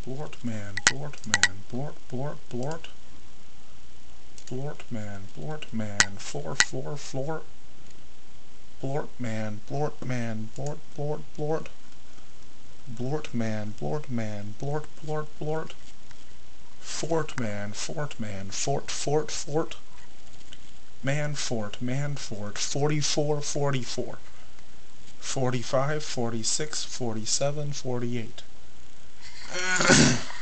blort man, blort man, blort, blort, blort, blort man, floor, floor, floor, blort man, blort man, blort, blort, blort, blort man, blort man, blort, blort, blort, fort man, fort man, fort, fort, fort, man, fort, 44, 44, 45, 46, 47, 48.